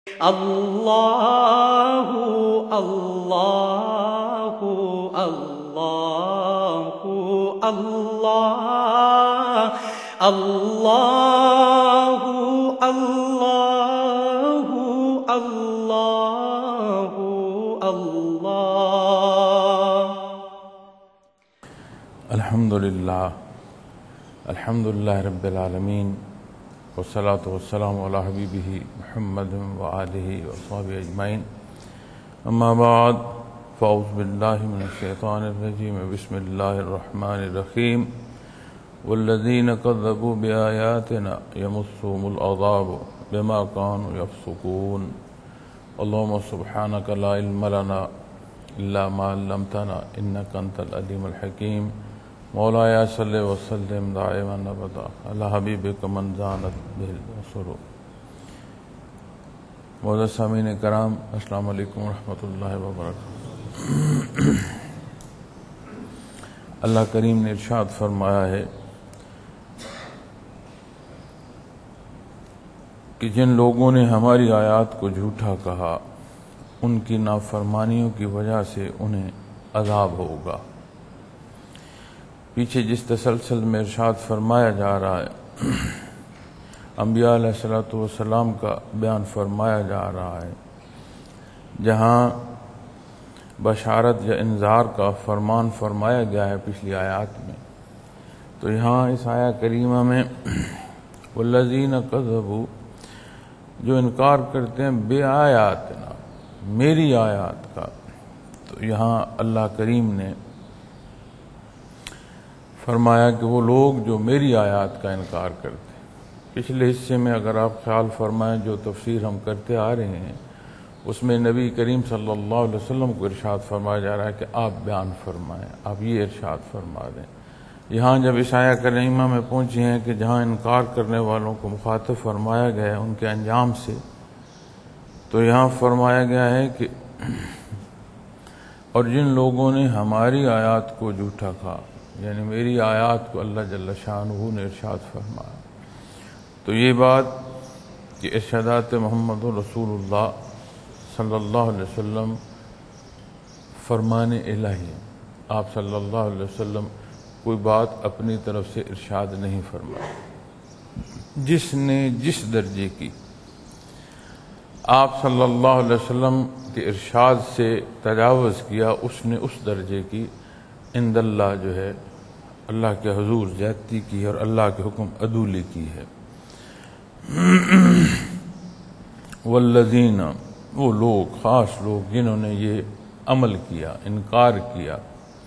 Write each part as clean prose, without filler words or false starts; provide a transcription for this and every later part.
اللہ اللہ اللہ اللہ اللہ اللہ اللہ اللہ الحمدللہ رب العالمین والصلاة والسلام علی حبیبہ محمد وآلہ وصحبہ اجمعین اما بعد فاعوذ باللہ من الشیطان الرجیم بسم اللہ الرحمن الرحیم والذین کذبوا بآیاتنا یمسهم العذاب بما كانوا یفسقون اللہم سبحانک لا علم لنا الا ما علمتنا انک انت العلیم الحکیم مولایا صلی وسلم دائما ابدا علی حبیبک من زانت بہ البصر۔ معزز سامعین کرام، السلام علیکم ورحمۃ اللہ وبرکاتہ۔ اللہ کریم نے ارشاد فرمایا ہے کہ جن لوگوں نے ہماری آیات کو جھوٹا کہا ان کی نافرمانیوں کی وجہ سے انہیں عذاب ہوگا۔ پیچھے جس تسلسل میں ارشاد فرمایا جا رہا ہے، انبیاء علیہ السلام کا بیان فرمایا جا رہا ہے، جہاں بشارت یا انذار کا فرمان فرمایا گیا ہے پچھلی آیات میں، تو یہاں اس آیہ کریمہ میں والذین کذبوا، جو انکار کرتے ہیں بے آیاتنا، میری آیات کا، تو یہاں اللہ کریم نے فرمایا کہ وہ لوگ جو میری آیات کا انکار کرتے ہیں۔ پچھلے حصے میں اگر آپ خیال فرمائیں جو تفسیر ہم کرتے آ رہے ہیں، اس میں نبی کریم صلی اللہ علیہ وسلم کو ارشاد فرمایا جا رہا ہے کہ آپ بیان فرمائیں، آپ یہ ارشاد فرما دیں۔ یہاں جب اس آیہ کریمہ میں پہنچے ہیں کہ جہاں انکار کرنے والوں کو مخاطب فرمایا گیا ہے ان کے انجام سے، تو یہاں فرمایا گیا ہے کہ اور جن لوگوں نے ہماری آیات کو جھوٹا کہا، یعنی میری آیات کو اللہ جل شانہ نے ارشاد فرمایا، تو یہ بات کہ ارشادات محمد رسول اللہ صلی اللہ علیہ وسلم فرمان الہی، آپ صلی اللہ علیہ وسلم کوئی بات اپنی طرف سے ارشاد نہیں فرمائی۔ جس نے جس درجے کی آپ صلی اللہ علیہ وسلم کے ارشاد سے تجاوز کیا، اس نے اس درجے کی عند اللہ جو ہے اللہ کے حضور زیادتی کی ہے اور اللہ کے حکم عدولی کی ہے۔ والذین، وہ لوگ، خاص لوگ جنہوں نے یہ عمل کیا، انکار کیا۔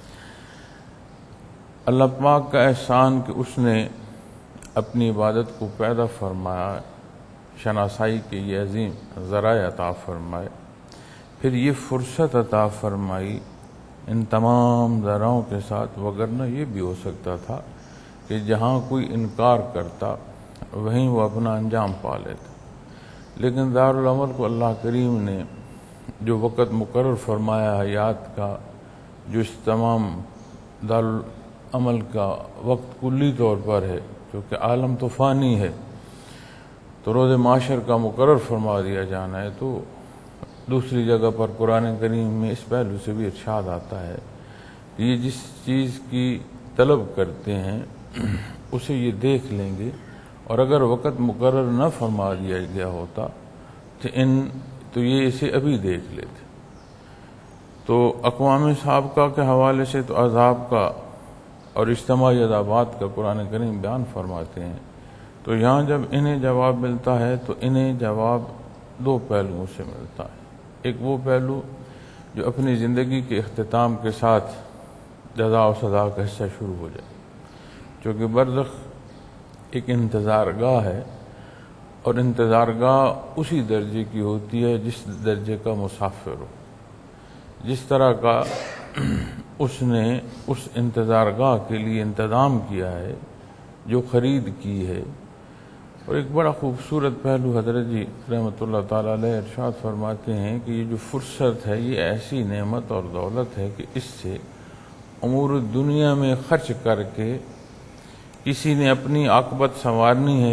اللہ پاک کا احسان کہ اس نے اپنی عبادت کو پیدا فرمایا، شناسائی کے یہ عظیم ذرائع عطا فرمائے، پھر یہ فرصت عطا فرمائی ان تمام ذرائعوں کے ساتھ، وگرنہ یہ بھی ہو سکتا تھا کہ جہاں کوئی انکار کرتا وہیں وہ اپنا انجام پا لیتا، لیکن دارالعمل کو اللہ کریم نے جو وقت مقرر فرمایا حیات کا، جو اس تمام دارالعمل کا وقت کلی طور پر ہے، کیونکہ عالم تو فانی ہے، تو روز معاشر کا مقرر فرما دیا جانا ہے، تو دوسری جگہ پر قرآن کریم میں اس پہلو سے بھی ارشاد آتا ہے کہ یہ جس چیز کی طلب کرتے ہیں اسے یہ دیکھ لیں گے، اور اگر وقت مقرر نہ فرما دیا گیا ہوتا تو یہ اسے ابھی دیکھ لیتے۔ تو اقوام سابقہ کے حوالے سے تو عذاب کا اور اجتماعی عذابات کا قرآن کریم بیان فرماتے ہیں، تو یہاں جب انہیں جواب ملتا ہے تو انہیں جواب دو پہلوؤں سے ملتا ہے۔ ایک وہ پہلو جو اپنی زندگی کے اختتام کے ساتھ جزا و سزا کا حصہ شروع ہو جائے، چونکہ برزخ ایک انتظار گاہ ہے، اور انتظار گاہ اسی درجے کی ہوتی ہے جس درجے کا مسافر ہو۔ جس طرح کا اس نے اس انتظار گاہ کے لیے انتظام کیا ہے، جو خرید کی ہے۔ اور ایک بڑا خوبصورت پہلو حضرت جی رحمۃ اللہ تعالیٰ علیہ ارشاد فرماتے ہیں کہ یہ جو فرصت ہے یہ ایسی نعمت اور دولت ہے کہ اس سے امور دنیا میں خرچ کر کے کسی نے اپنی عاقبت سنوارنی ہے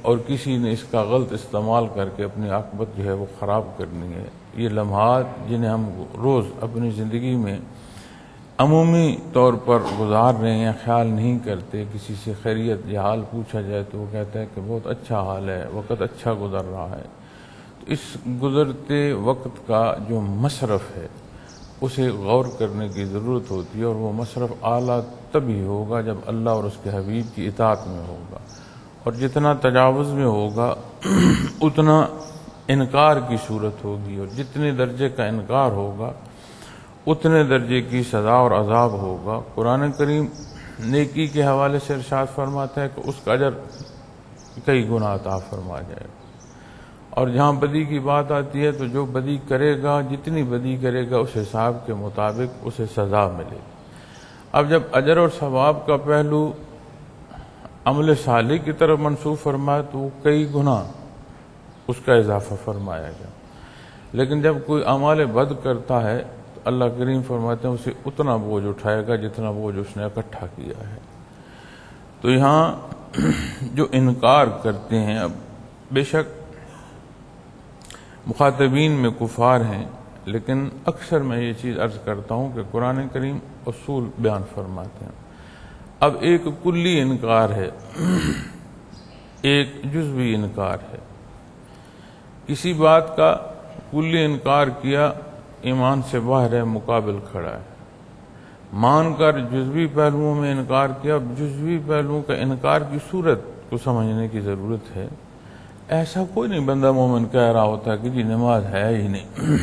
اور کسی نے اس کا غلط استعمال کر کے اپنی عاقبت جو ہے وہ خراب کرنی ہے۔ یہ لمحات جنہیں ہم روز اپنی زندگی میں عمومی طور پر گزار رہے ہیں، خیال نہیں کرتے، کسی سے خیریت یا حال پوچھا جائے تو وہ کہتا ہے کہ بہت اچھا حال ہے، وقت اچھا گزر رہا ہے، تو اس گزرتے وقت کا جو مصرف ہے اسے غور کرنے کی ضرورت ہوتی ہے، اور وہ مصرف اعلیٰ تبھی ہوگا جب اللہ اور اس کے حبیب کی اطاعت میں ہوگا، اور جتنا تجاوز میں ہوگا اتنا انکار کی صورت ہوگی، اور جتنے درجے کا انکار ہوگا اتنے درجے کی سزا اور عذاب ہوگا۔ قرآن کریم نیکی کے حوالے سے ارشاد فرماتا ہے کہ اس کا اجر کئی گنا عطا فرما جائے گا، اور جہاں بدی کی بات آتی ہے تو جو بدی کرے گا، جتنی بدی کرے گا اس حساب کے مطابق اسے سزا ملے گی۔ اب جب اجر اور ثواب کا پہلو عمل صالح کی طرف منسوب فرمایا تو وہ کئی گنا اس کا اضافہ فرمایا گیا، لیکن جب کوئی اعمال بد کرتا ہے تو اللہ کریم فرماتے ہیں اسے اتنا بوجھ اٹھائے گا جتنا بوجھ اس نے اکٹھا کیا ہے۔ تو یہاں جو انکار کرتے ہیں، اب بے شک مخاطبین میں کفار ہیں، لیکن اکثر میں یہ چیز عرض کرتا ہوں کہ قرآن کریم اصول بیان فرماتے ہیں۔ اب ایک کلی انکار ہے، ایک جزوی انکار ہے۔ کسی بات کا کلی انکار کیا، ایمان سے باہر ہے، مقابل کھڑا ہے، مان کر جزوی پہلوؤں میں انکار کیا، جزوی پہلوؤں کا انکار کی صورت کو سمجھنے کی ضرورت ہے۔ ایسا کوئی نہیں بندہ مومن کہہ رہا ہوتا کہ جی نماز ہے ہی نہیں۔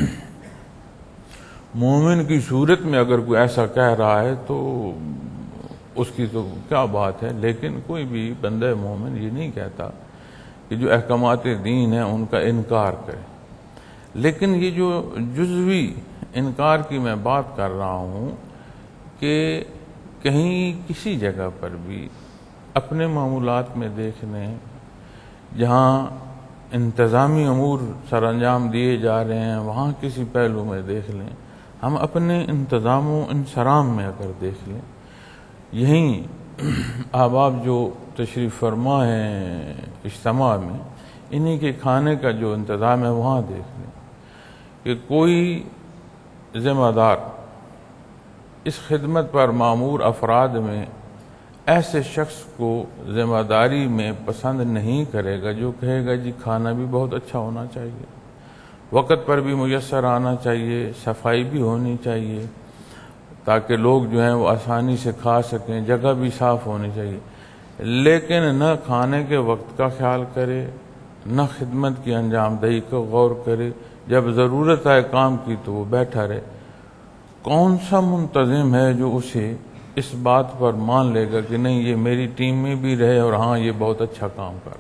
مومن کی صورت میں اگر کوئی ایسا کہہ رہا ہے تو اس کی تو کیا بات ہے، لیکن کوئی بھی بندہ مومن یہ نہیں کہتا کہ جو احکامات دین ہیں ان کا انکار کرے۔ لیکن یہ جو جزوی انکار کی میں بات کر رہا ہوں کہ کہیں کسی جگہ پر بھی اپنے معمولات میں دیکھ لیں، جہاں انتظامی امور سر انجام دیے جا رہے ہیں وہاں کسی پہلو میں دیکھ لیں، ہم اپنے انتظام و انصرام میں اگر دیکھ لیں، یہیں احباب جو تشریف فرما ہیں اجتماع میں، انہی کے کھانے کا جو انتظام ہے وہاں دیکھ لیں کہ کوئی ذمہ دار اس خدمت پر مامور افراد میں ایسے شخص کو ذمہ داری میں پسند نہیں کرے گا جو کہے گا جی کھانا بھی بہت اچھا ہونا چاہیے، وقت پر بھی میسر آنا چاہیے، صفائی بھی ہونی چاہیے تاکہ لوگ جو ہیں وہ آسانی سے کھا سکیں، جگہ بھی صاف ہونی چاہیے، لیکن نہ کھانے کے وقت کا خیال کرے، نہ خدمت کی انجام دہی کو غور کرے، جب ضرورت آئے کام کی تو وہ بیٹھا رہے۔ کون سا منتظم ہے جو اسے اس بات پر مان لے گا کہ نہیں یہ میری ٹیم میں بھی رہے اور ہاں یہ بہت اچھا کام کر؟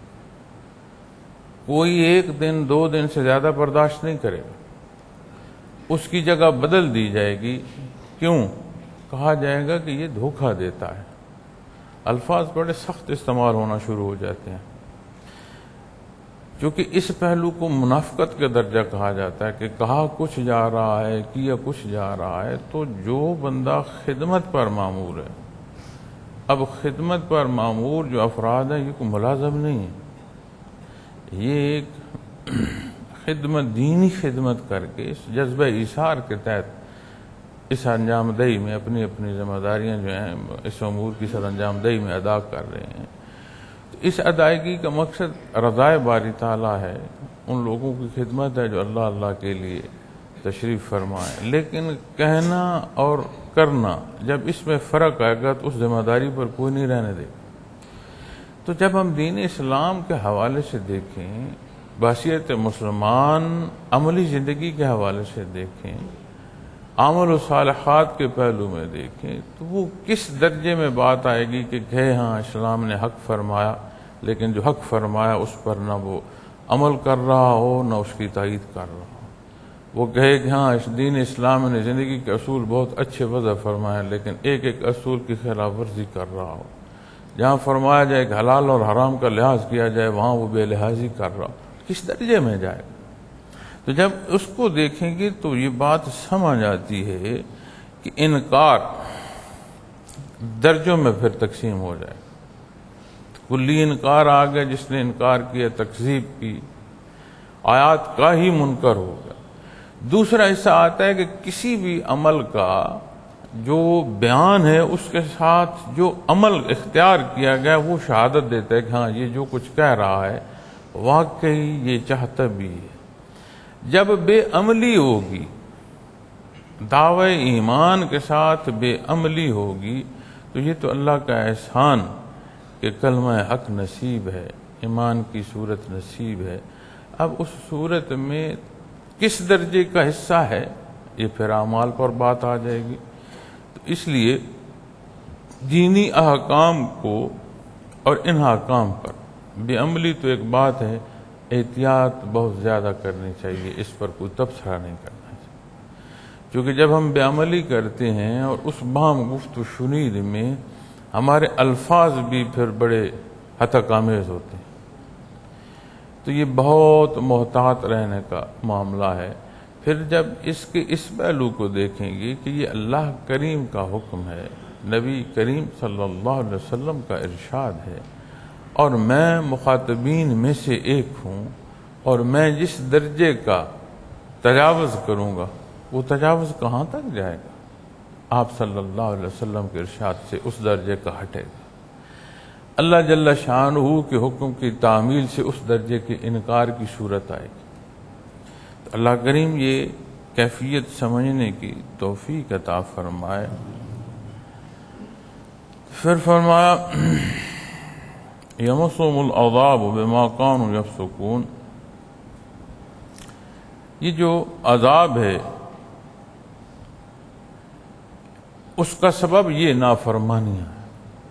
کوئی ایک دن دو دن سے زیادہ برداشت نہیں کرے گا، اس کی جگہ بدل دی جائے گی۔ کیوں؟ کہا جائے گا کہ یہ دھوکہ دیتا ہے۔ الفاظ بڑے سخت استعمال ہونا شروع ہو جاتے ہیں، کیونکہ اس پہلو کو منافقت کے درجہ کہا جاتا ہے کہ کہا کچھ جا رہا ہے، کیا کچھ جا رہا ہے۔ تو جو بندہ خدمت پر مامور ہے، اب خدمت پر مامور جو افراد ہیں یہ کوئی ملازم نہیں ہے، یہ ایک خدمت، دینی خدمت کر کے اس جذبہ ایثار کے تحت اس انجام دہی میں اپنی اپنی ذمہ داریاں جو ہیں اس امور کی سر انجام دہی میں ادا کر رہے ہیں۔ اس ادائیگی کا مقصد رضائے باری تعالیٰ ہے، ان لوگوں کی خدمت ہے جو اللہ کے لیے تشریف فرمائے، لیکن کہنا اور کرنا جب اس میں فرق آئے گا تو اس ذمہ داری پر کوئی نہیں رہنے دے گا۔ تو جب ہم دین اسلام کے حوالے سے دیکھیں، بحیثیت مسلمان عملی زندگی کے حوالے سے دیکھیں، عمل و صالحات کے پہلو میں دیکھیں، تو وہ کس درجے میں بات آئے گی کہ ہاں اسلام نے حق فرمایا، لیکن جو حق فرمایا اس پر نہ وہ عمل کر رہا ہو نہ اس کی تائید کر رہا ہو۔ وہ کہے کہ ہاں اس دین اسلام نے زندگی کے اصول بہت اچھے وضع فرمایا، لیکن ایک ایک اصول کی خلاف ورزی کر رہا ہو۔ جہاں فرمایا جائے کہ حلال اور حرام کا لحاظ کیا جائے وہاں وہ بے لحاظی کر رہا ہو، کس درجے میں جائے گا؟ تو جب اس کو دیکھیں گے تو یہ بات سمجھ آتی ہے کہ انکار درجوں میں پھر تقسیم ہو جائے۔ کلی انکار آ گیا، جس نے انکار کیا تکذیب کی، آیات کا ہی منکر ہو گیا۔ دوسرا حصہ آتا ہے کہ کسی بھی عمل کا جو بیان ہے اس کے ساتھ جو عمل اختیار کیا گیا وہ شہادت دیتا ہے کہ ہاں یہ جو کچھ کہہ رہا ہے واقعی یہ چاہتا بھی ہے۔ جب بے عملی ہوگی، دعوی ایمان کے ساتھ بے عملی ہوگی، تو یہ تو اللہ کا احسان کہ کلمہ حق نصیب ہے، ایمان کی صورت نصیب ہے۔ اب اس صورت میں کس درجے کا حصہ ہے یہ پھر اعمال پر بات آ جائے گی۔ تو اس لیے دینی احکام کو اور ان احکام پر بے عملی تو ایک بات ہے، احتیاط بہت زیادہ کرنی چاہیے، اس پر کوئی تبصرہ نہیں کرنا چاہیے، کیونکہ جب ہم بے عملی کرتے ہیں اور اس باہم گفت و شنید میں ہمارے الفاظ بھی پھر بڑے ہتک آمیز ہوتے ہیں، تو یہ بہت محتاط رہنے کا معاملہ ہے۔ پھر جب اس کے اس پہلو کو دیکھیں گے کہ یہ اللہ کریم کا حکم ہے، نبی کریم صلی اللہ علیہ وسلم کا ارشاد ہے، اور میں مخاطبین میں سے ایک ہوں، اور میں جس درجے کا تجاوز کروں گا وہ تجاوز کہاں تک جائے گا؟ آپ صلی اللہ علیہ وسلم کے ارشاد سے اس درجے کا ہٹے گا۔ اللہ جل شانہ کے حکم کی تعمیل سے اس درجے کے انکار کی صورت آئے گی۔ تو اللہ کریم یہ کیفیت سمجھنے کی توفیق عطا فرمائے۔ پھر فرمایا یمسهم العذاب بما كانوا يفسقون، یہ جو عذاب ہے اس کا سبب یہ نافرمانیاں ہے۔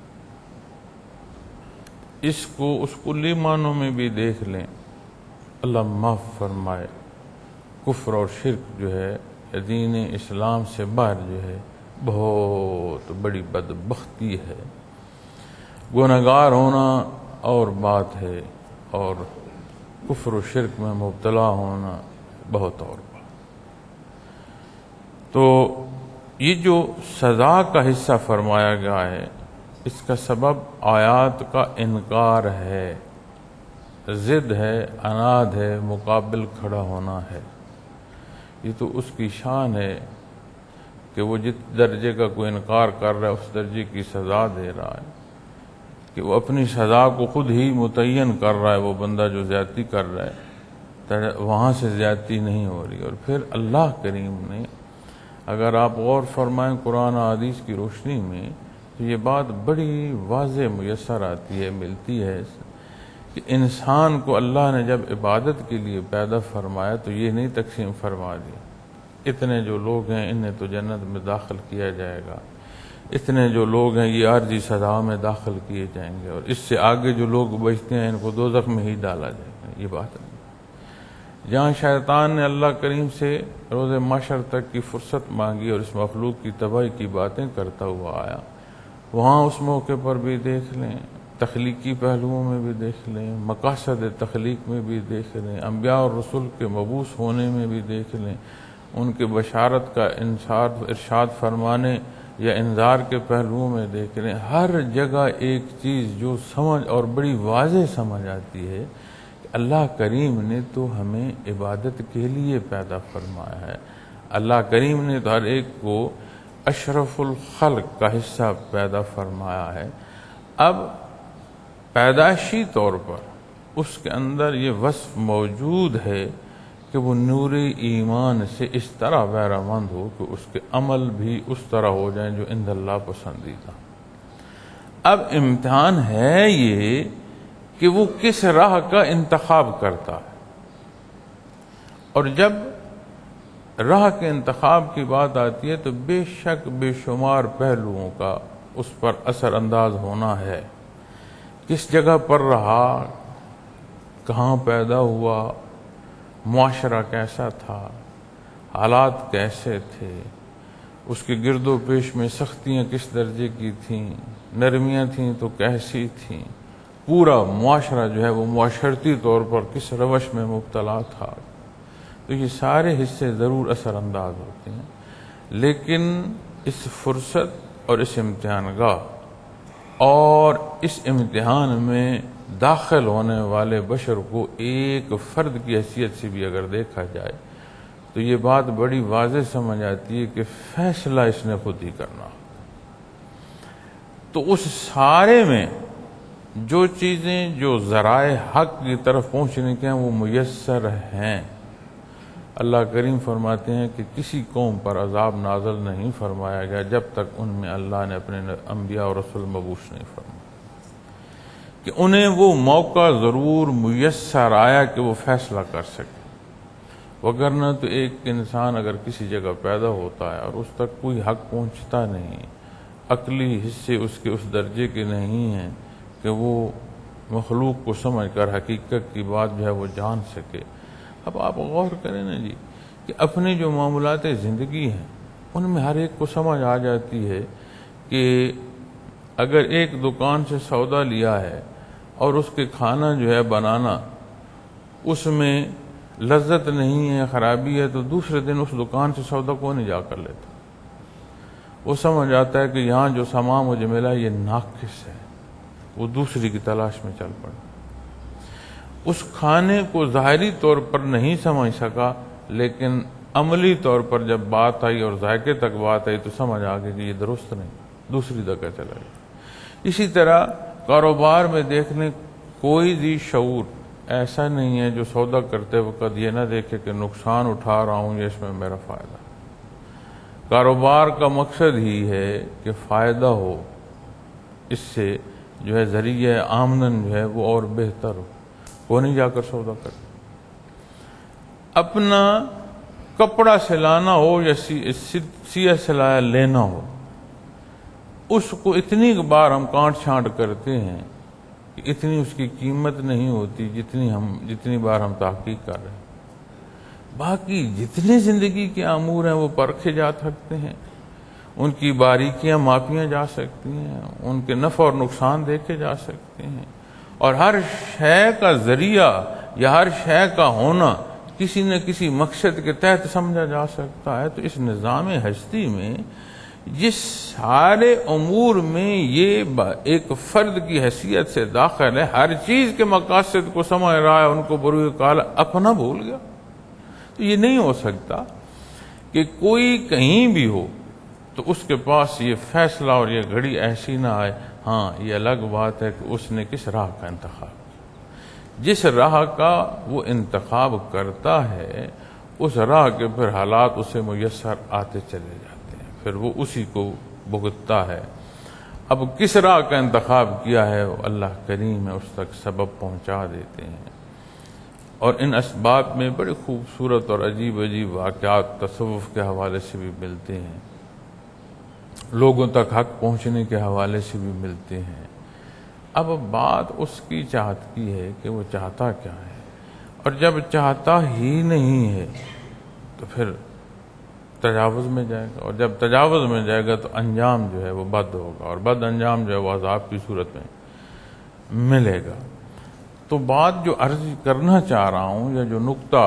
اس کو اس کلی معنوں میں بھی دیکھ لیں، اللہ معاف فرمائے، کفر اور شرک جو ہے دین اسلام سے باہر جو ہے بہت بڑی بدبختی ہے۔ گنہگار ہونا اور بات ہے، اور کفر و شرک میں مبتلا ہونا بہت اور بات۔ تو یہ جو سزا کا حصہ فرمایا گیا ہے اس کا سبب آیات کا انکار ہے، ضد ہے، عناد ہے، مقابل کھڑا ہونا ہے۔ یہ تو اس کی شان ہے کہ وہ جس درجے کا کوئی انکار کر رہا ہے اس درجے کی سزا دے رہا ہے، کہ وہ اپنی سزا کو خود ہی متعین کر رہا ہے۔ وہ بندہ جو زیادتی کر رہا ہے وہاں سے زیادتی نہیں ہو رہی۔ اور پھر اللہ کریم نے، اگر آپ غور فرمائیں قرآن و حدیث کی روشنی میں، تو یہ بات بڑی واضح میسر آتی ہے، ملتی ہے کہ انسان کو اللہ نے جب عبادت کے لیے پیدا فرمایا تو یہ نہیں تقسیم فرما دیا اتنے جو لوگ ہیں انہیں تو جنت میں داخل کیا جائے گا، اتنے جو لوگ ہیں یہ عارضی سزا میں داخل کیے جائیں گے، اور اس سے آگے جو لوگ بچتے ہیں ان کو دوزخ میں ہی ڈالا جائے گا۔ یہ بات نہیں۔ جہاں شیطان نے اللہ کریم سے روز محشر تک کی فرصت مانگی اور اس مخلوق کی تباہی کی باتیں کرتا ہوا آیا، وہاں اس موقع پر بھی دیکھ لیں، تخلیقی پہلوؤں میں بھی دیکھ لیں، مقاصد تخلیق میں بھی دیکھ لیں، انبیاء اور رسول کے مبعوث ہونے میں بھی دیکھ لیں، ان کے بشارت کا ارشاد فرمانے یا انذار کے پہلوؤں میں دیکھ لیں، ہر جگہ ایک چیز جو سمجھ اور بڑی واضح سمجھ آتی ہے کہ اللہ کریم نے تو ہمیں عبادت کے لیے پیدا فرمایا ہے، اللہ کریم نے تو ہر ایک کو اشرف الخلق کا حصہ پیدا فرمایا ہے۔ اب پیدائشی طور پر اس کے اندر یہ وصف موجود ہے کہ وہ نور ایمان سے اس طرح بہرہ مند ہو کہ اس کے عمل بھی اس طرح ہو جائیں جو عند اللہ پسندیدہ۔ اب امتحان ہے یہ کہ وہ کس راہ کا انتخاب کرتا ہے، اور جب راہ کے انتخاب کی بات آتی ہے تو بے شک بے شمار پہلوؤں کا اس پر اثر انداز ہونا ہے۔ کس جگہ پر رہا، کہاں پیدا ہوا، معاشرہ کیسا تھا، حالات کیسے تھے، اس کے گرد و پیش میں سختیاں کس درجے کی تھیں، نرمیاں تھیں تو کیسی تھیں، پورا معاشرہ جو ہے وہ معاشرتی طور پر کس روش میں مبتلا تھا، تو یہ سارے حصے ضرور اثر انداز ہوتے ہیں۔ لیکن اس فرصت اور اس امتحان گاہ اور اس امتحان میں داخل ہونے والے بشر کو ایک فرد کی حیثیت سے بھی اگر دیکھا جائے تو یہ بات بڑی واضح سمجھ آتی ہے کہ فیصلہ اس نے خود ہی کرنا. تو اس سارے میں جو چیزیں جو ذرائع حق کی طرف پہنچنے کے ہیں وہ میسر ہیں. اللہ کریم فرماتے ہیں کہ کسی قوم پر عذاب نازل نہیں فرمایا گیا جب تک ان میں اللہ نے اپنے انبیاء اور رسول مبعوث نہیں فرمایا، کہ انہیں وہ موقع ضرور میسر آیا کہ وہ فیصلہ کر سکے. وگرنہ تو ایک انسان اگر کسی جگہ پیدا ہوتا ہے اور اس تک کوئی حق پہنچتا نہیں، عقلی حصے اس کے اس درجے کے نہیں ہیں کہ وہ مخلوق کو سمجھ کر حقیقت کی بات جو ہے وہ جان سکے. اب آپ غور کریں نا جی کہ اپنے جو معاملات زندگی ہیں ان میں ہر ایک کو سمجھ آ جاتی ہے کہ اگر ایک دکان سے سودا لیا ہے اور اس کے کھانا جو ہے بنانا اس میں لذت نہیں ہے، خرابی ہے، تو دوسرے دن اس دکان سے سودا کو نہیں جا کر لیتا. وہ سمجھ آتا ہے کہ یہاں جو سامان مجھے ملا یہ ناقص ہے، وہ دوسری کی تلاش میں چل پڑا. اس کھانے کو ظاہری طور پر نہیں سمجھ سکا، لیکن عملی طور پر جب بات آئی اور ذائقے تک بات آئی تو سمجھ آ گئی کہ یہ درست نہیں، دوسری جگہ چلا گیا. اسی طرح کاروبار میں دیکھنے کوئی ذی شعور ایسا نہیں ہے جو سودا کرتے وقت یہ نہ دیکھے کہ نقصان اٹھا رہا ہوں یا اس میں میرا فائدہ. کاروبار کا مقصد ہی ہے کہ فائدہ ہو، اس سے جو ہے ذریعہ آمدن جو ہے وہ اور بہتر ہو. وہ نہیں جا کر سودا کر. اپنا کپڑا سلانا ہو یا سیا سلایا لینا ہو، اس کو اتنی بار ہم کانٹ چھانٹ کرتے ہیں کہ اتنی اس کی قیمت نہیں ہوتی جتنی بار ہم تحقیق کر رہے ہیں. باقی جتنے زندگی کے امور ہیں وہ پرکھے جا سکتے ہیں، ان کی باریکیاں ماپیاں جا سکتی ہیں، ان کے نفع اور نقصان دیکھے جا سکتے ہیں، اور ہر شے کا ذریعہ یا ہر شے کا ہونا کسی نہ کسی مقصد کے تحت سمجھا جا سکتا ہے. تو اس نظام ہستی میں جس سارے امور میں یہ ایک فرد کی حیثیت سے داخل ہے، ہر چیز کے مقاصد کو سمجھ رہا ہے، ان کو بروئے کال اپنا بھول گیا. تو یہ نہیں ہو سکتا کہ کوئی کہیں بھی ہو تو اس کے پاس یہ فیصلہ اور یہ گھڑی ایسی نہ آئے. ہاں یہ الگ بات ہے کہ اس نے کس راہ کا انتخاب کیا. جس راہ کا وہ انتخاب کرتا ہے اس راہ کے پھر حالات اسے میسر آتے چلے جاتے ہیں، پھر وہ اسی کو بھگتتا ہے. اب کس راہ کا انتخاب کیا ہے وہ اللہ کریم ہے، اس تک سبب پہنچا دیتے ہیں. اور ان اسباب میں بڑے خوبصورت اور عجیب عجیب واقعات تصوف کے حوالے سے بھی ملتے ہیں، لوگوں تک حق پہنچنے کے حوالے سے بھی ملتے ہیں. اب بات اس کی چاہت کی ہے کہ وہ چاہتا کیا ہے، اور جب چاہتا ہی نہیں ہے تو پھر تجاوز میں جائے گا، اور جب تجاوز میں جائے گا تو انجام جو ہے وہ بد ہوگا، اور بد انجام جو ہے وہ عذاب کی صورت میں ملے گا. تو بات جو عرض کرنا چاہ رہا ہوں یا جو نقطہ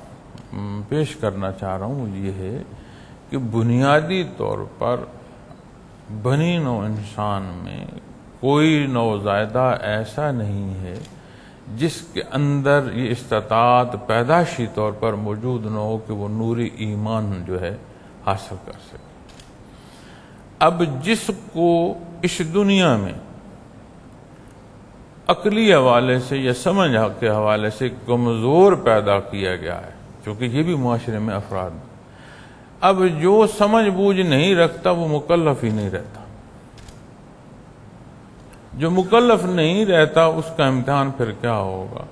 پیش کرنا چاہ رہا ہوں یہ ہے کہ بنیادی طور پر بنی نوع انسان میں کوئی نوزائیدہ ایسا نہیں ہے جس کے اندر یہ استطاعت پیدائشی طور پر موجود نہ ہو کہ وہ نور ایمان جو ہے حاصل کر سکے. اب جس کو اس دنیا میں عقلی حوالے سے یا سمجھ کے حوالے سے کمزور پیدا کیا گیا ہے، چونکہ یہ بھی معاشرے میں افراد ہیں، اب جو سمجھ بوجھ نہیں رکھتا وہ مکلف ہی نہیں رہتا. جو مکلف نہیں رہتا اس کا امتحان پھر کیا ہوگا.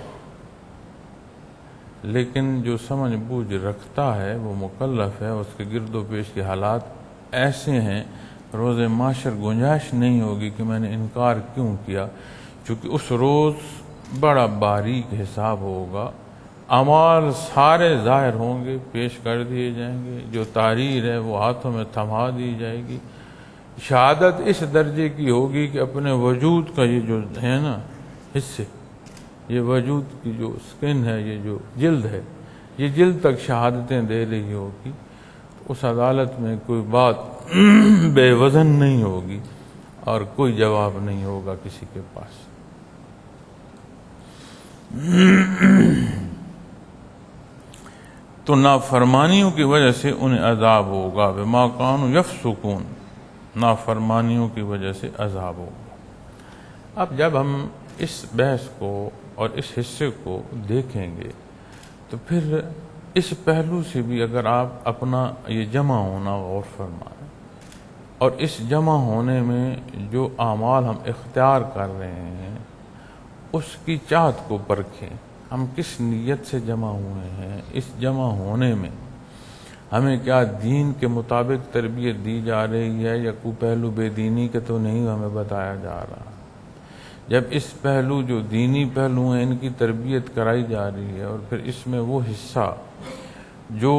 لیکن جو سمجھ بوجھ رکھتا ہے وہ مکلف ہے، اس کے گرد و پیش کے حالات ایسے ہیں روز معاشر گنجائش نہیں ہوگی کہ میں نے انکار کیوں کیا، چونکہ اس روز بڑا باریک حساب ہوگا. اعمال سارے ظاہر ہوں گے، پیش کر دیے جائیں گے، جو تحریر ہے وہ ہاتھوں میں تھما دی جائے گی. شہادت اس درجے کی ہوگی کہ اپنے وجود کا یہ جو ہے نا حصے، یہ وجود کی جو سکن ہے، یہ جو جلد ہے، یہ جلد تک شہادتیں دے رہی ہوگی. اس عدالت میں کوئی بات بے وزن نہیں ہوگی، اور کوئی جواب نہیں ہوگا کسی کے پاس۔ تو نافرمانیوں کی وجہ سے انہیں عذاب ہوگا، بما کانوا یفسقون، نافرمانیوں کی وجہ سے عذاب ہوگا۔ اب جب ہم اس بحث کو اور اس حصے کو دیکھیں گے تو پھر اس پہلو سے بھی اگر آپ اپنا یہ جمع ہونا غور فرمائیں اور اس جمع ہونے میں جو اعمال ہم اختیار کر رہے ہیں اس کی چاہت کو پرکھیں، ہم کس نیت سے جمع ہوئے ہیں، اس جمع ہونے میں ہمیں کیا دین کے مطابق تربیت دی جا رہی ہے یا کوئی پہلو بے دینی کے تو نہیں ہمیں بتایا جا رہا۔ جب اس پہلو جو دینی پہلو ہیں ان کی تربیت کرائی جا رہی ہے اور پھر اس میں وہ حصہ جو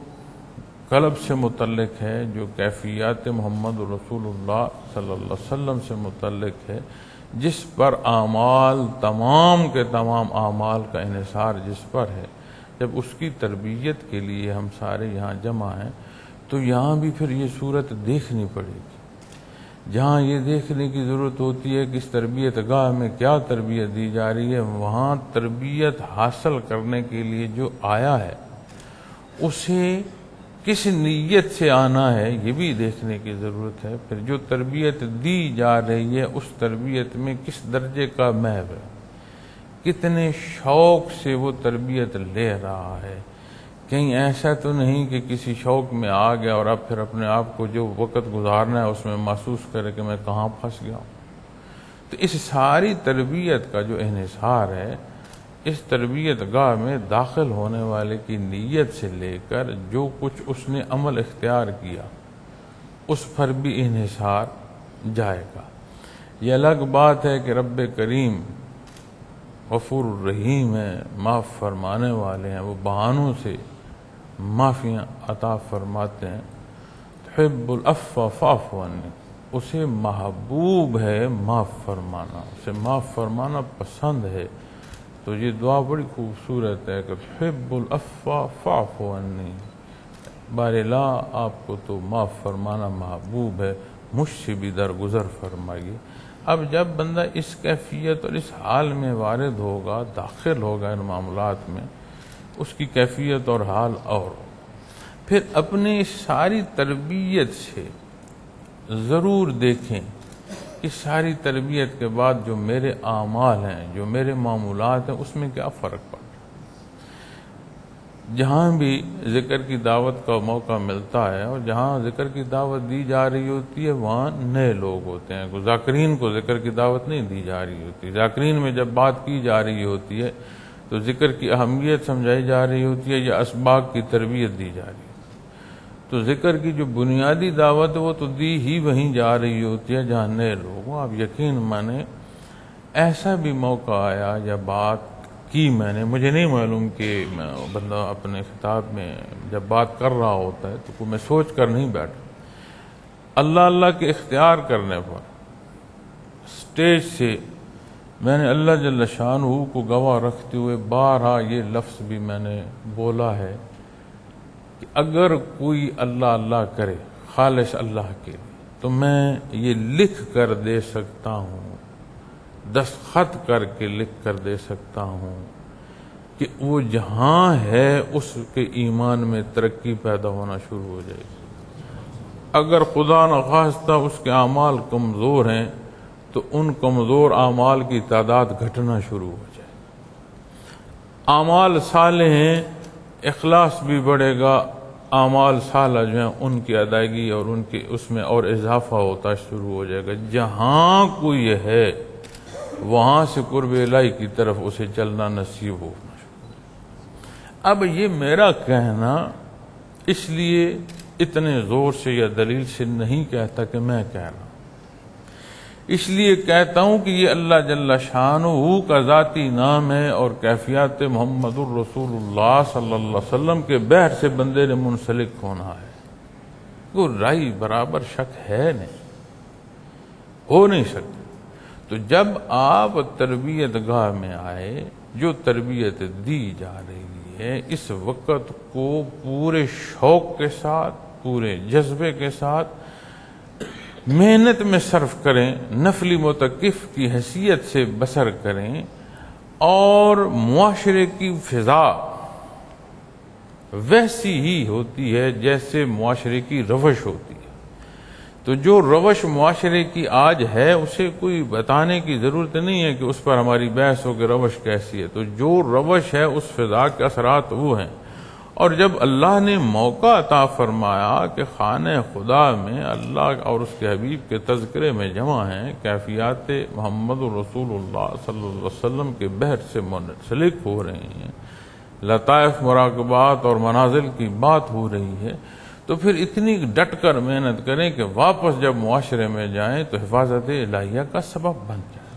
قلب سے متعلق ہے، جو کیفیات محمد رسول اللہ صلی اللہ علیہ وسلم سے متعلق ہے، جس پر اعمال تمام کے تمام اعمال کا انحصار جس پر ہے، جب اس کی تربیت کے لیے ہم سارے یہاں جمع ہیں تو یہاں بھی پھر یہ صورت دیکھنی پڑے گی۔ جہاں یہ دیکھنے کی ضرورت ہوتی ہے کہ اس تربیت گاہ میں کیا تربیت دی جا رہی ہے، وہاں تربیت حاصل کرنے کے لیے جو آیا ہے اسے کس نیت سے آنا ہے یہ بھی دیکھنے کی ضرورت ہے۔ پھر جو تربیت دی جا رہی ہے اس تربیت میں کس درجے کا محو ہے، کتنے شوق سے وہ تربیت لے رہا ہے، کہیں ایسا تو نہیں کہ کسی شوق میں آ گیا اور اب پھر اپنے آپ کو جو وقت گزارنا ہے اس میں محسوس کرے کہ میں کہاں پھنس گیا ہوں۔ تو اس ساری تربیت کا جو انحصار ہے اس تربیت گاہ میں داخل ہونے والے کی نیت سے لے کر جو کچھ اس نے عمل اختیار کیا اس پر بھی انحصار جائے گا۔ یہ الگ بات ہے کہ رب کریم غفور الرحیم ہے، معاف فرمانے والے ہیں، وہ بہانوں سے معافیاں عطا فرماتے ہیں۔ تحب العفو فاعف عنی، اسے محبوب ہے معاف فرمانا، اسے معاف فرمانا پسند ہے۔ تو یہ دعا بڑی خوبصورت ہے کہ تحب العفو فاعف عنی، بار لا آپ کو تو معاف فرمانا محبوب ہے، مجھ سے بھی درگزر فرمائیے۔ اب جب بندہ اس کیفیت اور اس حال میں وارد ہوگا، داخل ہوگا ان معاملات میں، اس کی کیفیت اور حال اور پھر اپنے اس ساری تربیت سے ضرور دیکھیں کہ ساری تربیت کے بعد جو میرے اعمال ہیں، جو میرے معمولات ہیں، اس میں کیا فرق پڑتا ہے۔ جہاں بھی ذکر کی دعوت کا موقع ملتا ہے اور جہاں ذکر کی دعوت دی جا رہی ہوتی ہے وہاں نئے لوگ ہوتے ہیں، ذاکرین کو ذکر کی دعوت نہیں دی جا رہی ہوتی۔ ذاکرین میں جب بات کی جا رہی ہوتی ہے تو ذکر کی اہمیت سمجھائی جا رہی ہوتی ہے یا اسباق کی تربیت دی جا رہی ہے۔ تو ذکر کی جو بنیادی دعوت ہے وہ تو دی ہی وہیں جا رہی ہوتی ہے جہاں نئے لوگ ہوں۔ آپ یقین مانیں ایسا بھی موقع آیا یا بات کی میں نے، مجھے نہیں معلوم کہ بندہ اپنے خطاب میں جب بات کر رہا ہوتا ہے تو کوئی میں سوچ کر نہیں بیٹھا، اللہ کے اختیار کرنے پر سٹیج سے میں نے اللہ جل شانہ کو گواہ رکھتے ہوئے بارہا یہ لفظ بھی میں نے بولا ہے کہ اگر کوئی اللہ کرے خالص اللہ کے لیے تو میں یہ لکھ کر دے سکتا ہوں، دستخط کر کے لکھ کر دے سکتا ہوں کہ وہ جہاں ہے اس کے ایمان میں ترقی پیدا ہونا شروع ہو جائے گی۔ اگر خدا نخواستہ اس کے اعمال کمزور ہیں تو ان کمزور اعمال کی تعداد گھٹنا شروع ہو جائے۔ اعمال صالح ہیں، اخلاص بھی بڑھے گا، اعمال صالح جو ہیں ان کی ادائیگی اور ان کے اس میں اور اضافہ ہوتا شروع ہو جائے گا۔ جہاں کوئی ہے وہاں سے قرب الہی کی طرف اسے چلنا نصیب ہونا شروع۔ اب یہ میرا کہنا اس لیے اتنے زور سے یا دلیل سے نہیں کہتا کہ میں کہہ رہا ہوں، اس لیے کہتا ہوں کہ یہ اللہ جل شانہ کا ذاتی نام ہے اور کیفیات محمد الرسول اللہ صلی اللہ علیہ وسلم کے بحر سے بندے نے منسلک ہونا ہے۔ کوئی رائی برابر شک ہے نہیں، ہو نہیں سکتی۔ تو جب آپ تربیت گاہ میں آئے، جو تربیت دی جا رہی ہے اس وقت کو پورے شوق کے ساتھ، پورے جذبے کے ساتھ محنت میں صرف کریں، نفلی متقف کی حیثیت سے بسر کریں، اور معاشرے کی فضا ویسی ہی ہوتی ہے جیسے معاشرے کی روش ہوتی ہے۔ تو جو روش معاشرے کی آج ہے اسے کوئی بتانے کی ضرورت نہیں ہے کہ اس پر ہماری بحث ہو کہ روش کیسی ہے۔ تو جو روش ہے اس فضا کے اثرات وہ ہیں۔ اور جب اللہ نے موقع عطا فرمایا کہ خانہ خدا میں اللہ اور اس کے حبیب کے تذکرے میں جمع ہیں، کیفیات محمد رسول اللہ صلی اللہ علیہ وسلم کے بحر سے منسلک ہو رہی ہیں، لطائف مراقبات اور منازل کی بات ہو رہی ہے، تو پھر اتنی ڈٹ کر محنت کریں کہ واپس جب معاشرے میں جائیں تو حفاظت الہیہ کا سبب بن جائے۔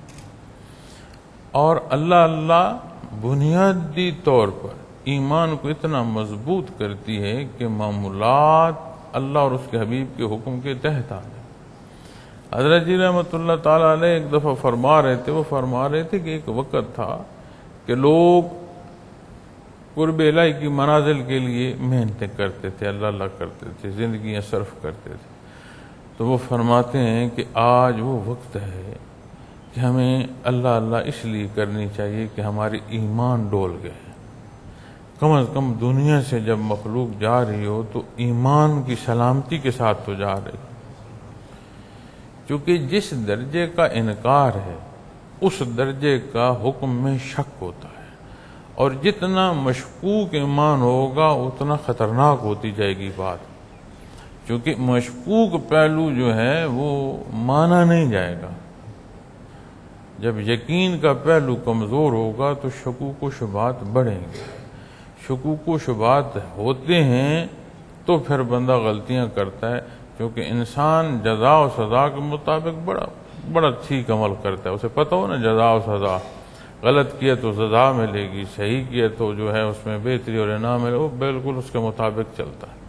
اور اللہ بنیادی طور پر ایمان کو اتنا مضبوط کرتی ہے کہ معمولات اللہ اور اس کے حبیب کے حکم کے تحت آ جائیں۔ حضرت جی رحمۃ اللہ تعالیٰ علیہ ایک دفعہ فرما رہے تھے کہ ایک وقت تھا کہ لوگ قرب الہی کی منازل کے لیے محنتیں کرتے تھے، اللہ کرتے تھے، زندگیاں صرف کرتے تھے۔ تو وہ فرماتے ہیں کہ آج وہ وقت ہے کہ ہمیں اللہ اس لیے کرنی چاہیے کہ ہماری ایمان ڈول گئے۔ کم از کم دنیا سے جب مخلوق جا رہی ہو تو ایمان کی سلامتی کے ساتھ تو جا رہی، کیونکہ جس درجے کا انکار ہے اس درجے کا حکم میں شک ہوتا ہے، اور جتنا مشکوک ایمان ہوگا اتنا خطرناک ہوتی جائے گی بات، کیونکہ مشکوک پہلو جو ہے وہ مانا نہیں جائے گا۔ جب یقین کا پہلو کمزور ہوگا تو شکوک و شبہات بڑھیں گے، شکوک و شبہات ہوتے ہیں تو پھر بندہ غلطیاں کرتا ہے، کیونکہ انسان جزا و سزا کے مطابق بڑا ٹھیک عمل کرتا ہے، اسے پتہ ہو نا جزا و سزا، غلط کیا تو سزا ملے گی، صحیح کیا تو جو ہے اس میں بہتری اور انعام ملے، وہ بالکل اس کے مطابق چلتا ہے۔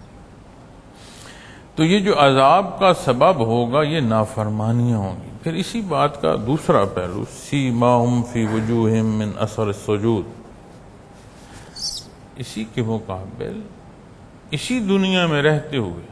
تو یہ جو عذاب کا سبب ہوگا یہ نافرمانیاں ہوں گی۔ پھر اسی بات کا دوسرا پہلو، سیماہم فی وجوہہم من اثر السجود، اسی کے مقابل اسی دنیا میں رہتے ہوئے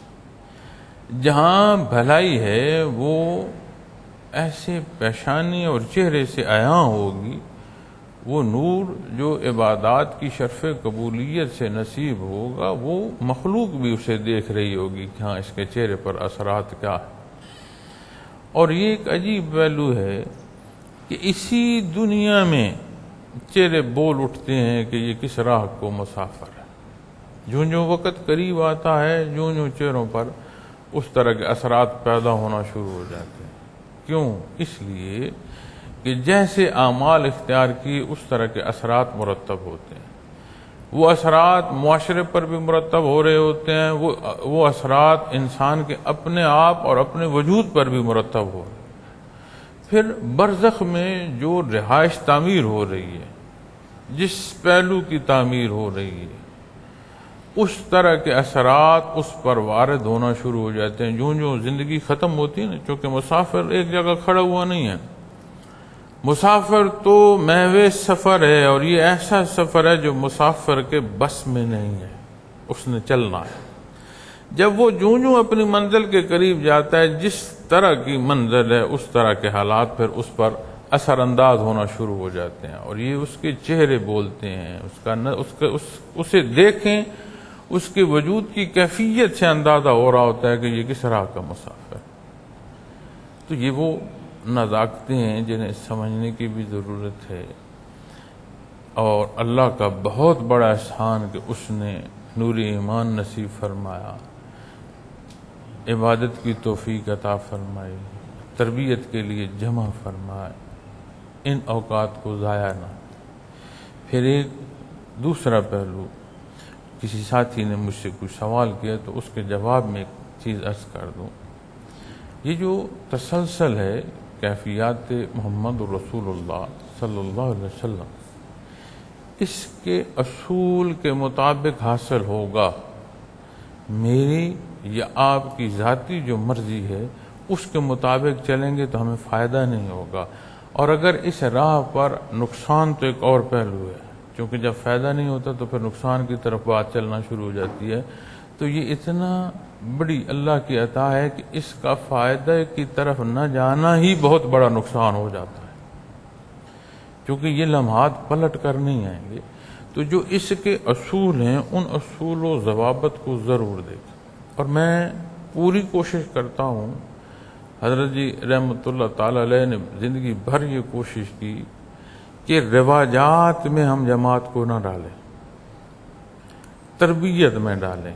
جہاں بھلائی ہے وہ ایسے پیشانی اور چہرے سے عیاں ہوگی، وہ نور جو عبادات کی شرف قبولیت سے نصیب ہوگا وہ مخلوق بھی اسے دیکھ رہی ہوگی کہ ہاں اس کے چہرے پر اثرات کیا ہے۔ اور یہ ایک عجیب پہلو ہے کہ اسی دنیا میں چہرے بول اٹھتے ہیں کہ یہ کس راہ کو مسافر ہے۔ جو وقت قریب آتا ہے جو چہروں پر اس طرح کے اثرات پیدا ہونا شروع ہو جاتے ہیں۔ کیوں؟ اس لیے کہ جیسے اعمال اختیار کی اس طرح کے اثرات مرتب ہوتے ہیں، وہ اثرات معاشرے پر بھی مرتب ہو رہے ہوتے ہیں، وہ اثرات انسان کے اپنے آپ اور اپنے وجود پر بھی مرتب ہو رہے ہیں۔ پھر برزخ میں جو رہائش تعمیر ہو رہی ہے، جس پہلو کی تعمیر ہو رہی ہے، اس طرح کے اثرات اس پر وارد ہونا شروع ہو جاتے ہیں۔ جو زندگی ختم ہوتی ہے نا، چونکہ مسافر ایک جگہ کھڑا ہوا نہیں ہے، مسافر تو محض سفر ہے، اور یہ ایسا سفر ہے جو مسافر کے بس میں نہیں ہے، اس نے چلنا ہے۔ جب وہ جو اپنی منزل کے قریب جاتا ہے، جس طرح کی منزل ہے اس طرح کے حالات پھر اس پر اثر انداز ہونا شروع ہو جاتے ہیں، اور یہ اس کے چہرے بولتے ہیں، اسے دیکھیں، اس کے وجود کی کیفیت سے اندازہ ہو رہا ہوتا ہے کہ یہ کس راہ کا مسافر ہے۔ تو یہ وہ نزاکتیں ہیں جنہیں سمجھنے کی بھی ضرورت ہے، اور اللہ کا بہت بڑا احسان کہ اس نے نور ایمان نصیب فرمایا، عبادت کی توفیق عطا فرمائی، تربیت کے لیے جمع فرمائے، ان اوقات کو ضائع نہ۔ پھر ایک دوسرا پہلو، کسی ساتھی نے مجھ سے کچھ سوال کیا تو اس کے جواب میں ایک چیز عرض کر دوں۔ یہ جو تسلسل ہے کیفیات محمد رسول اللہ صلی اللہ علیہ وسلم، اس کے اصول کے مطابق حاصل ہوگا۔ میری یا آپ کی ذاتی جو مرضی ہے اس کے مطابق چلیں گے تو ہمیں فائدہ نہیں ہوگا، اور اگر اس راہ پر نقصان تو ایک اور پہلو ہے، کیونکہ جب فائدہ نہیں ہوتا تو پھر نقصان کی طرف بات چلنا شروع ہو جاتی ہے۔ تو یہ اتنا بڑی اللہ کی عطا ہے کہ اس کا فائدہ کی طرف نہ جانا ہی بہت بڑا نقصان ہو جاتا ہے، کیونکہ یہ لمحات پلٹ کر نہیں آئیں گے۔ تو جو اس کے اصول ہیں ان اصول و ضوابط کو ضرور دیکھیں، اور میں پوری کوشش کرتا ہوں، حضرت جی رحمۃ اللہ تعالی علیہ نے زندگی بھر یہ کوشش کی کہ رواجات میں ہم جماعت کو نہ ڈالیں، تربیت میں ڈالیں،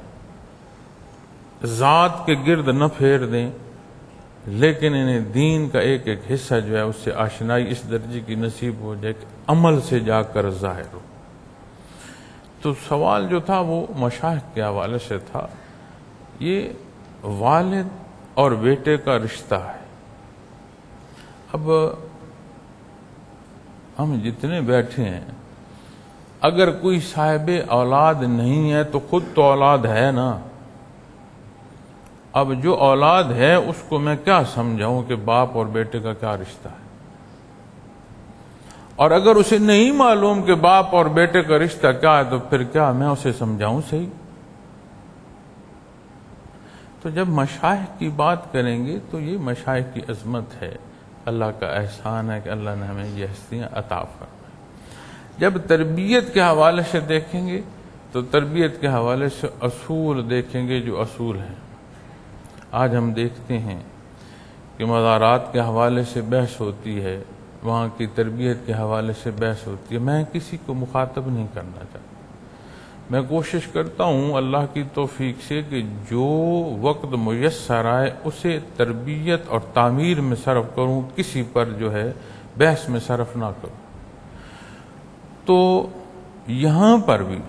ذات کے گرد نہ پھیر دیں، لیکن انہیں دین کا ایک ایک حصہ جو ہے اس سے آشنائی اس درجے کی نصیب ہو جائے کہ عمل سے جا کر ظاہر ہو۔ تو سوال جو تھا وہ مشائخ کے حوالے سے تھا، یہ والد اور بیٹے کا رشتہ ہے۔ اب ہم جتنے بیٹھے ہیں، اگر کوئی صاحب اولاد نہیں ہے تو خود تو اولاد ہے نا۔ اب جو اولاد ہے اس کو میں کیا سمجھاؤں کہ باپ اور بیٹے کا کیا رشتہ ہے، اور اگر اسے نہیں معلوم کہ باپ اور بیٹے کا رشتہ کیا ہے تو پھر کیا میں اسے سمجھاؤں صحیح؟ تو جب مشائخ کی بات کریں گے تو یہ مشائخ کی عظمت ہے، اللہ کا احسان ہے کہ اللہ نے ہمیں یہ ہستیاں عطا فرمائیں۔ جب تربیت کے حوالے سے دیکھیں گے تو تربیت کے حوالے سے اصول دیکھیں گے، جو اصول ہیں۔ آج ہم دیکھتے ہیں کہ مزارات کے حوالے سے بحث ہوتی ہے، وہاں کی تربیت کے حوالے سے بحث ہوتی ہے۔ میں کسی کو مخاطب نہیں کرنا چاہتا، میں کوشش کرتا ہوں اللہ کی توفیق سے کہ جو وقت میسر آئے اسے تربیت اور تعمیر میں صرف کروں، کسی پر جو ہے بحث میں صرف نہ کروں۔ تو یہاں پر بھی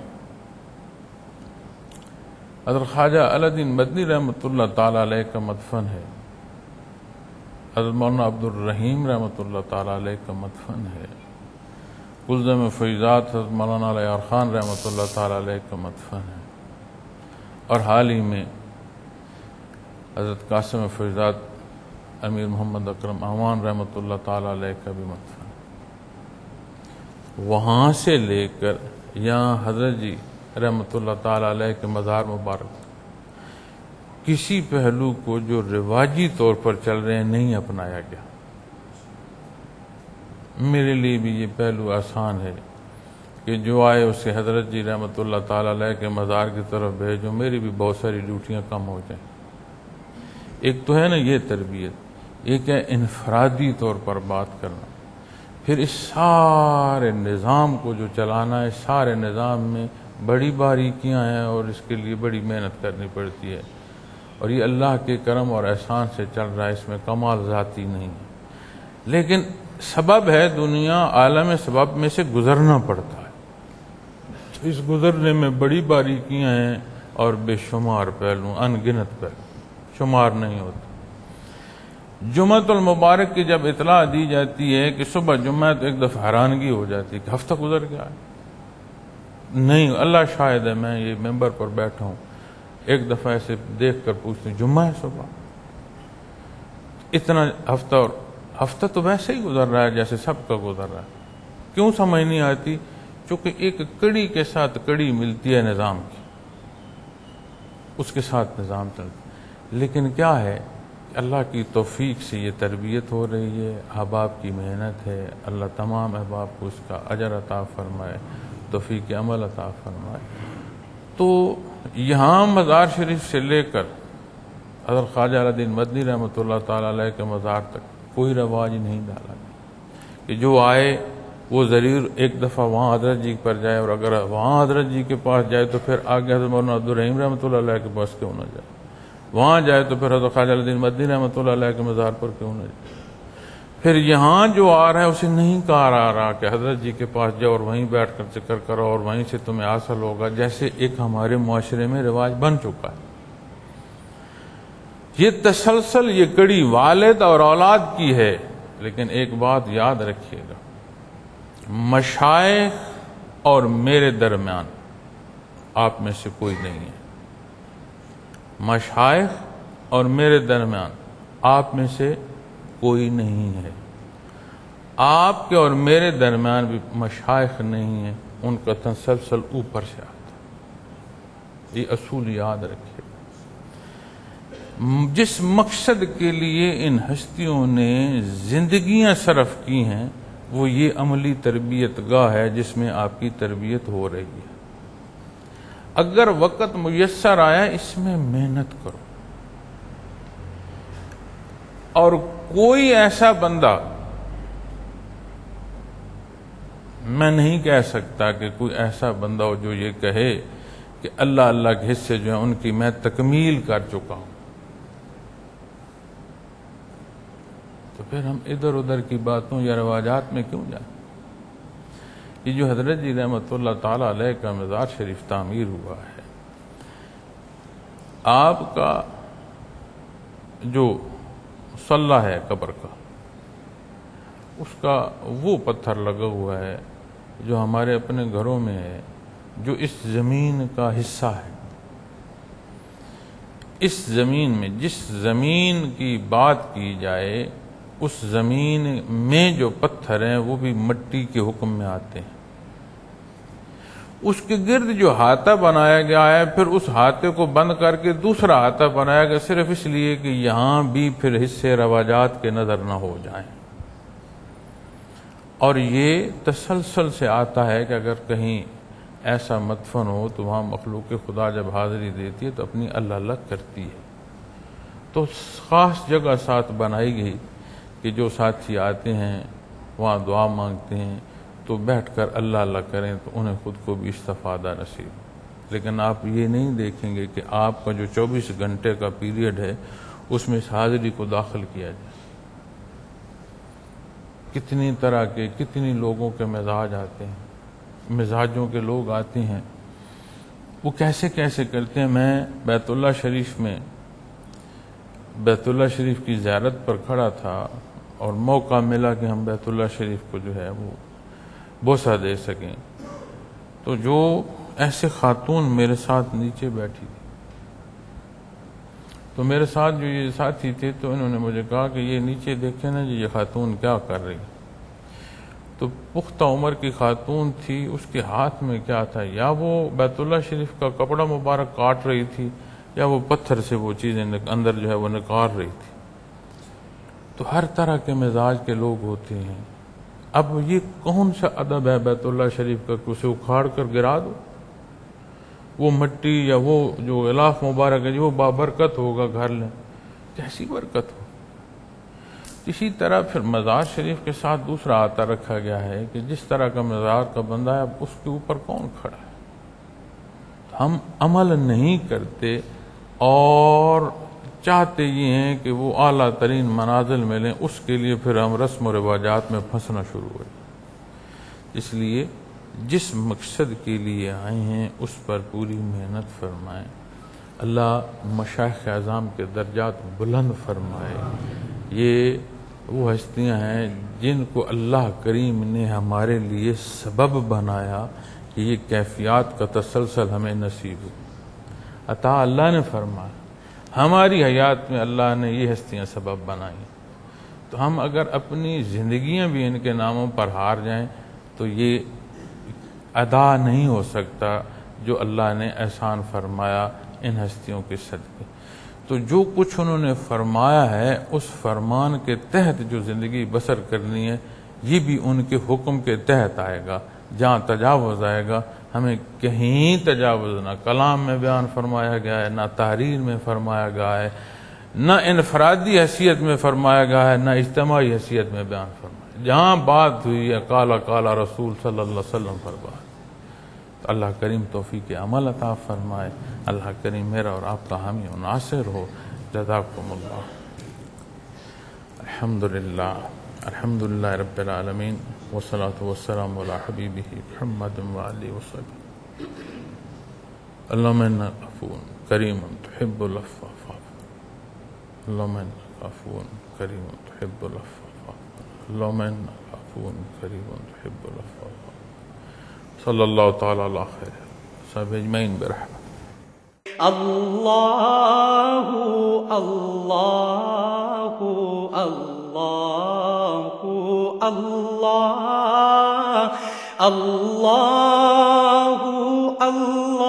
حضرت خواجہ علاءالدین مدنی رحمۃ اللہ تعالی علیہ کا مدفن ہے، حضرت مولانا عبد الرحیم رحمۃ اللہ تعالی علیہ کا مدفن ہے، کلزم فیضات حضرت مولانا علیہ خان رحمۃ اللہ تعالی علیہ کا مدفن ہے، اور حال ہی میں حضرت قاسم فیضات امیر محمد اکرم اعوان رحمۃ اللہ تعالی علیہ کا بھی مدفن ہے۔ وہاں سے لے کر یہاں حضرت جی رحمۃ اللہ تعالی علیہ کے مزار مبارک کسی پہلو کو جو رواجی طور پر چل رہے ہیں نہیں اپنایا گیا۔ میرے لیے بھی یہ پہلو آسان ہے کہ جو آئے اسے حضرت جی رحمۃ اللہ تعالی علیہ کے مزار کی طرف بھیجو، میری بھی بہت ساری ڈیوٹیاں کم ہو جائیں۔ ایک تو ہے نا یہ تربیت، ایک ہے انفرادی طور پر بات کرنا، پھر اس سارے نظام کو جو چلانا ہے، سارے نظام میں بڑی باریکیاں ہیں اور اس کے لیے بڑی محنت کرنی پڑتی ہے، اور یہ اللہ کے کرم اور احسان سے چل رہا ہے، اس میں کمال ذاتی نہیں ہے، لیکن سبب ہے، دنیا عالم سبب میں سے گزرنا پڑتا ہے۔ اس گزرنے میں بڑی باریکیاں ہیں اور بے شمار پہلو، ان گنت پہلو، شمار نہیں ہوتا۔ جمعۃ المبارک کی جب اطلاع دی جاتی ہے کہ صبح جمعہ، تو ایک دفعہ حیرانگی ہو جاتی ہے کہ ہفتہ گزر گیا ہے۔ نہیں، اللہ شاہد ہے، میں یہ ممبر پر بیٹھا ہوں، ایک دفعہ ایسے دیکھ کر پوچھتے ہیں جمعہ ہے صبح، اتنا ہفتہ، اور ہفتہ تو ویسے ہی گزر رہا ہے جیسے سب کا گزر رہا ہے۔ کیوں سمجھ نہیں آتی؟ چونکہ ایک کڑی کے ساتھ کڑی ملتی ہے نظام کی، اس کے ساتھ نظام چلتا ہے، لیکن کیا ہے کہ اللہ کی توفیق سے یہ تربیت ہو رہی ہے، احباب کی محنت ہے، اللہ تمام احباب کو اس کا اجر عطا فرمائے، توفیق عمل عطا فرمائے۔ تو یہاں مزار شریف سے لے کر حضرت خواجہ علاءالدین مدنی رحمۃ اللہ تعالی علیہ کے مزار تک کوئی رواج نہیں ڈالا گیا کہ جو آئے وہ ضرور ایک دفعہ وہاں حضرت جی پر جائے، اور اگر وہاں حضرت جی کے پاس جائے تو پھر آگے حضرت مولانا عبد الرحیم رحمۃ اللہ علیہ کے پاس کیوں نہ جائے، وہاں جائے تو پھر حضرت خواجہ علاءالدین مدنی رحمۃ اللہ علیہ کے مزار پر کیوں نہ جائے۔ پھر یہاں جو آ رہا ہے اسے نہیں کہا آ رہا کہ حضرت جی کے پاس جاؤ اور وہیں بیٹھ کر ذکر کرو اور وہیں سے تمہیں حاصل ہوگا، جیسے ایک ہمارے معاشرے میں رواج بن چکا ہے۔ یہ تسلسل، یہ کڑی والد اور اولاد کی ہے، لیکن ایک بات یاد رکھیے گا، مشائخ اور میرے درمیان آپ میں سے کوئی نہیں ہے، مشائخ اور میرے درمیان آپ میں سے کوئی نہیں ہے، آپ کے اور میرے درمیان بھی مشائخ نہیں ہیں، ان کا تسلسل اوپر سے آتا ہے، یہ اصول یاد رکھے. جس مقصد کے لیے ان ہستیوں نے زندگیاں صرف کی ہیں وہ یہ عملی تربیت گاہ ہے جس میں آپ کی تربیت ہو رہی ہے. اگر وقت میسر آیا اس میں محنت کرو. اور کوئی ایسا بندہ میں نہیں کہہ سکتا کہ کوئی ایسا بندہ ہو جو یہ کہے کہ اللہ اللہ کے حصے جو ہیں ان کی میں تکمیل کر چکا ہوں. تو پھر ہم ادھر ادھر کی باتوں یا رواجات میں کیوں جائیں؟ یہ جو حضرت جی رحمۃ اللہ تعالی علیہ کا مزار شریف تعمیر ہوا ہے، آپ کا جو مصلی ہے قبر کا، اس کا وہ پتھر لگا ہوا ہے جو ہمارے اپنے گھروں میں ہے، جو اس زمین کا حصہ ہے. اس زمین میں جس زمین کی بات کی جائے اس زمین میں جو پتھر ہیں وہ بھی مٹی کے حکم میں آتے ہیں. اس کے گرد جو ہاتھا بنایا گیا ہے پھر اس ہاتھے کو بند کر کے دوسرا ہاتھا بنایا گیا صرف اس لیے کہ یہاں بھی پھر حصے رواجات کے نظر نہ ہو جائیں. اور یہ تسلسل سے آتا ہے کہ اگر کہیں ایسا مدفن ہو تو وہاں مخلوق خدا جب حاضری دیتی ہے تو اپنی اللہ اللہ کرتی ہے. تو خاص جگہ ساتھ بنائی گئی کہ جو ساتھی آتے ہیں وہاں دعا مانگتے ہیں تو بیٹھ کر اللہ اللہ کریں تو انہیں خود کو بھی استفادہ نصیب. لیکن آپ یہ نہیں دیکھیں گے کہ آپ کا جو 24 گھنٹے کا پیریڈ ہے اس میں اس حاضری کو داخل کیا جائے. کتنی طرح کے کتنی لوگوں کے مزاج آتے ہیں، مزاجوں کے لوگ آتے ہیں، وہ کیسے کیسے کرتے ہیں. میں بیت اللہ شریف کی زیارت پر کھڑا تھا اور موقع ملا کہ ہم بیت اللہ شریف کو جو ہے وہ بوسہ دے سکیں. تو جو ایسے خاتون میرے ساتھ نیچے بیٹھی تھی تو میرے ساتھ جو یہ ساتھی تھے تو انہوں نے مجھے کہا کہ یہ نیچے دیکھیں نا جی یہ خاتون کیا کر رہی. تو پختہ عمر کی خاتون تھی، اس کے ہاتھ میں کیا تھا، یا وہ بیت اللہ شریف کا کپڑا مبارک کاٹ رہی تھی یا وہ پتھر سے وہ چیزیں اندر جو ہے وہ نکال رہی تھی. تو ہر طرح کے مزاج کے لوگ ہوتے ہیں. اب یہ کون سا ادب ہے بیت اللہ شریف کا کہ اسے اکھاڑ کر گرا دو؟ وہ مٹی یا وہ جو غلاف مبارک ہے جو بابرکت ہوگا گھر لیں، کیسی برکت ہو. اسی طرح پھر مزار شریف کے ساتھ دوسرا آتا رکھا گیا ہے کہ جس طرح کا مزار کا بندہ ہے اب اس کے اوپر کون کھڑا ہے. ہم عمل نہیں کرتے اور چاہتے یہ ہیں کہ وہ اعلیٰ ترین منازل ملیں، اس کے لیے پھر ہم رسم و رواجات میں پھنسنا شروع ہو جائیں. اس لیے جس مقصد کے لیے آئے ہیں اس پر پوری محنت فرمائیں. اللہ مشائخ اعظام کے درجات بلند فرمائے. یہ وہ ہستیاں ہیں جن کو اللہ کریم نے ہمارے لیے سبب بنایا کہ یہ کیفیات کا تسلسل ہمیں نصیب ہو. عطا اللہ نے فرمایا، ہماری حیات میں اللہ نے یہ ہستیاں سبب بنائی. تو ہم اگر اپنی زندگیاں بھی ان کے ناموں پر ہار جائیں تو یہ ادا نہیں ہو سکتا جو اللہ نے احسان فرمایا ان ہستیوں کے صدقے. تو جو کچھ انہوں نے فرمایا ہے اس فرمان کے تحت جو زندگی بسر کرنی ہے یہ بھی ان کے حکم کے تحت آئے گا. جہاں تجاوز آئے گا ہمیں کہیں تجاوز نہ کلام میں بیان فرمایا گیا ہے، نہ تحریر میں فرمایا گیا ہے، نہ انفرادی حیثیت میں فرمایا گیا ہے، نہ اجتماعی حیثیت میں بیان فرمایا. جہاں بات ہوئی ہے قال قال رسول صلی اللہ علیہ وسلم فرمایا. تو اللہ کریم توفیق عمل عطا فرمائے. اللہ کریم میرا اور آپ کا حامی و ناصر ہو. جزاکم اللہ. الحمدللہ رب العالمین والصلاة والسلام علی حبیبہ محمد وآلہ وصحبہ. اللہم انک عفو کریم تحب العفو فاعف. اللہم انک عفو کریم تحب العفو فاعف. اللہم انک عفو کریم تحب العفو فاعف. صلی اللہ تعالی علی خیر صحابہ اجمعین برحمت. اللہ اللہ اللہ اللہ اللہ اللہ